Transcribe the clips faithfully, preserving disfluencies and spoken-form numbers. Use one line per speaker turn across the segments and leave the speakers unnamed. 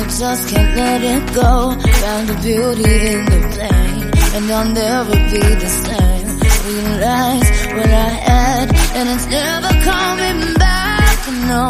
you just can't let it go. Found the beauty in the flame, and I'll never be the same. Realize what I had, and it's never coming back, no.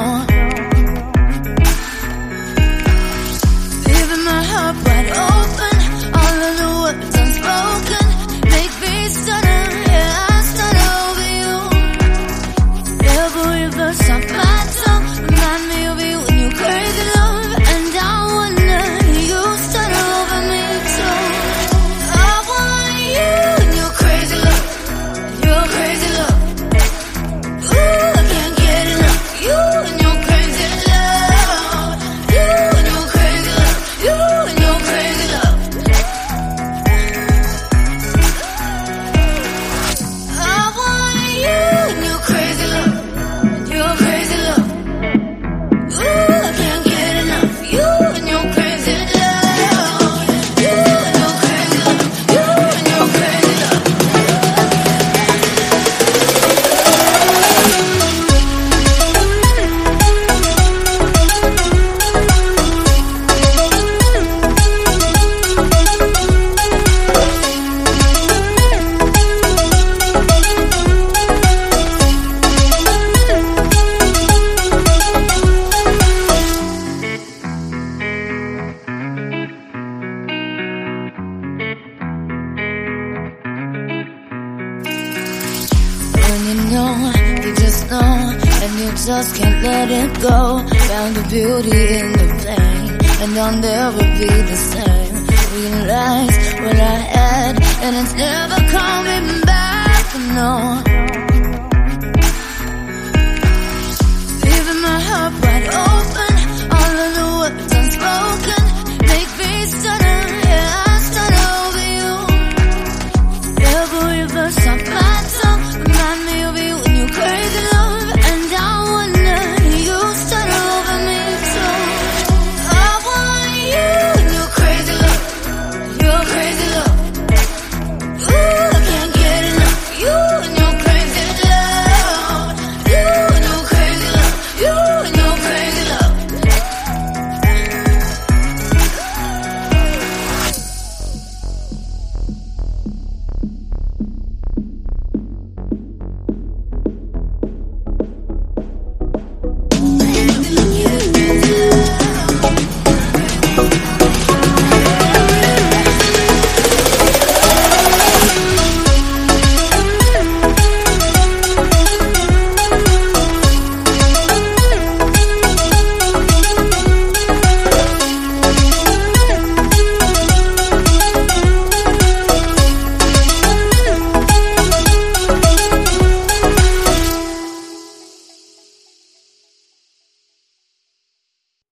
Leaving my heart wide open, all of the words unspoken make me stutter, yeah, I stutter over you. Every verse off my tongue remind me of you and your crazy love, and I wonder you stutter over me too. I want you and your crazy love, your crazy love. Ooh, I can't get enough. You and your crazy love, you and your crazy love, you and your crazy love. I want you and your crazy love, your crazy love. Ooh, I can't get enough. You and your crazy love, you and your crazy love, you and your crazy love. When you know, you just know, and you just can't let it go. Found the beauty in the flame, and I'll never be the same. Realize what I had, and it's never coming back, no.